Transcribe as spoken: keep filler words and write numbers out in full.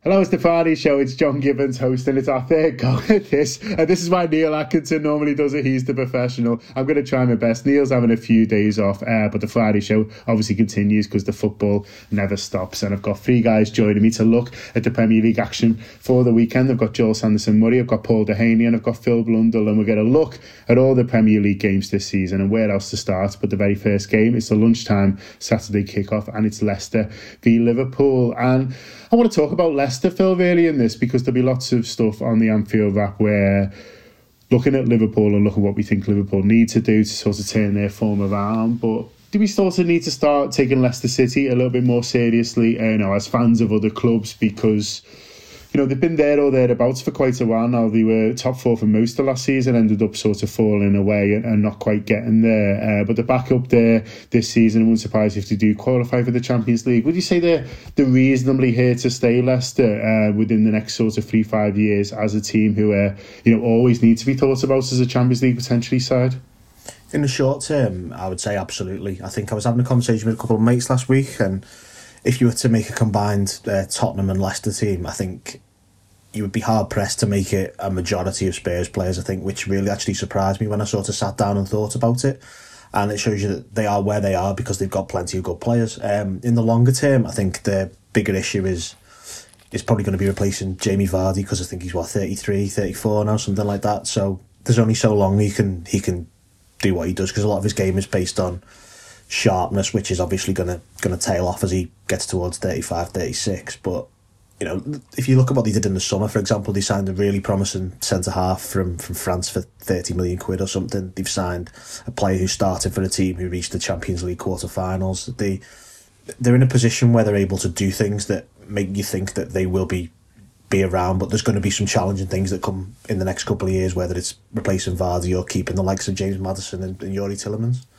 Hello, it's the Friday Show. It's John Gibbons hosting. It's our third go at this. And this is why Neil Atkinson normally does it. He's the professional. I'm going to try my best. Neil's having a few days off, uh, but the Friday Show obviously continues because the football never stops. And I've got three guys joining me to look at the Premier League action for the weekend. I've got Joel Sanderson-Murray, I've got Paul Dehaney, and I've got Phil Blundell. And we're going to look at all the Premier League games this season and where else to start. But the very first game is the lunchtime Saturday kickoff, and it's Leicester v Liverpool. And I want to talk about Leicester, Phil, really, in this, because there'll be lots of stuff on the Anfield Wrap where looking at Liverpool and looking at what we think Liverpool need to do to sort of turn their form around. But do we sort of need to start taking Leicester City a little bit more seriously, uh, you know, as fans of other clubs? Because, you know, they've been there or thereabouts for quite a while now. They were top four for most of last season, ended up sort of falling away and, and not quite getting there. Uh, but they're back up there this season. I wouldn't surprise if they do qualify for the Champions League. Would you say they're, they're reasonably here to stay, Leicester, uh, within the next sort of three, five years as a team who, uh, you know, always need to be thought about as a Champions League potentially side? In the short term, I would say absolutely. I think I was having a conversation with a couple of mates last week, and if you were to make a combined uh, Tottenham and Leicester team, I think you would be hard pressed to make it a majority of Spurs players, I think, which really actually surprised me when I sort of sat down and thought about it. And it shows you that they are where they are because they've got plenty of good players. Um, in the longer term, I think the bigger issue is is probably going to be replacing Jamie Vardy, because I think he's, what, thirty-three, thirty-four now, something like that. So there's only so long he can he can do what he does, because a lot of his game is based on sharpness, which is obviously going to going to tail off as he gets towards thirty-five, thirty-six. But you know, if you look at what they did in the summer, for example, they signed a really promising centre-half from, from France for thirty million quid or something. They've signed a player who started for a team who reached the Champions League quarter-finals. They, they're in a position where they're able to do things that make you think that they will be be around, but there's going to be some challenging things that come in the next couple of years, whether it's replacing Vardy or keeping the likes of James Maddison and, and Yuri Tillemans.